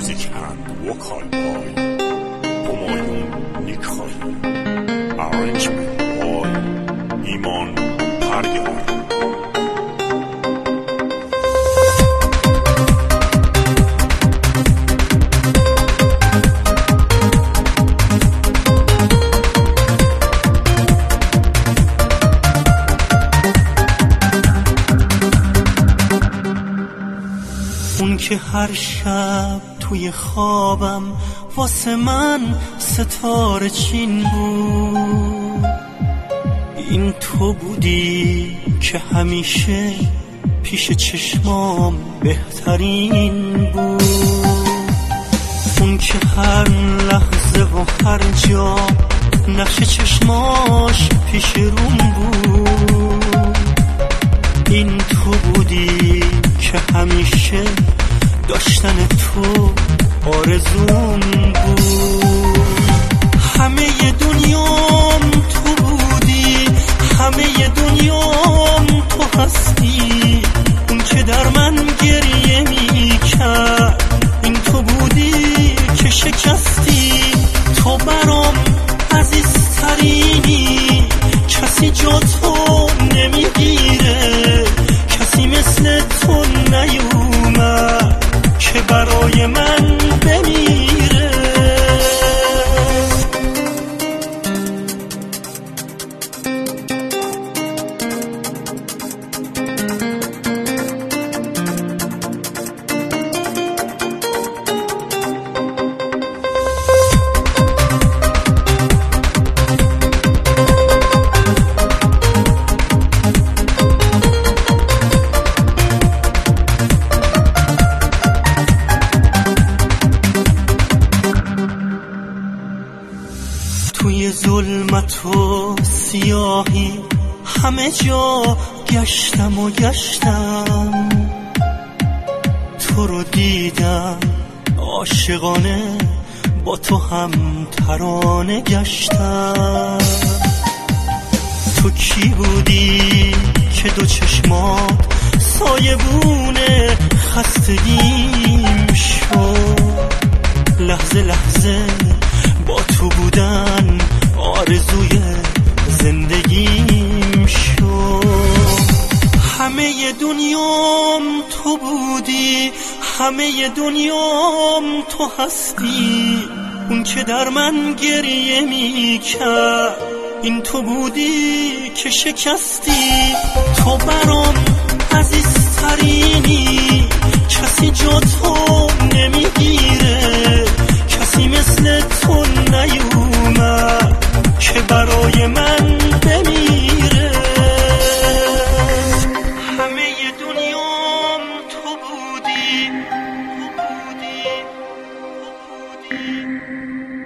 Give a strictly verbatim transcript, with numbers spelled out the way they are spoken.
Musiken Vokalboy Humayun Nikhai Arrangement by Iman Pargar. اون که هر شب توی خوابم واسه من ستاره چین بود، این تو بودی که همیشه پیش چشمام بهترین بود. اون که هر لحظه و هر جا نقش چشماش پیش روم بود، این تو بودی که همیشه داشتن تو آرزوم بود. همه دنیام تو بودی، همه دنیام تو هستی. اون که در من گریه می کرد، این تو بودی که شکستی. تو برام عزیزترینی، کسی جا تو نمیگیره، کسی مثل تو نیومد که برای من بمیره. توی ظلمت و سیاهی همه جا گشتم و گشتم، تو رو دیدم عاشقانه، با تو هم ترانه گشتم. تو کی بودی که دو چشمات سایبون خستگیم شد؟ لحظه لحظه با تو بودن آرزوی زندگیم شد. همه دنیام تو بودی، همه دنیام تو هستی. اون که در من گریه می کرد، این تو بودی که شکستی. تو برام عزیزترینی، کسی جا تو نمیگیره، کسی مثل تو نیومد که برای من بمیره. همه دنیام تو بودی، تو بودی، تو بودی.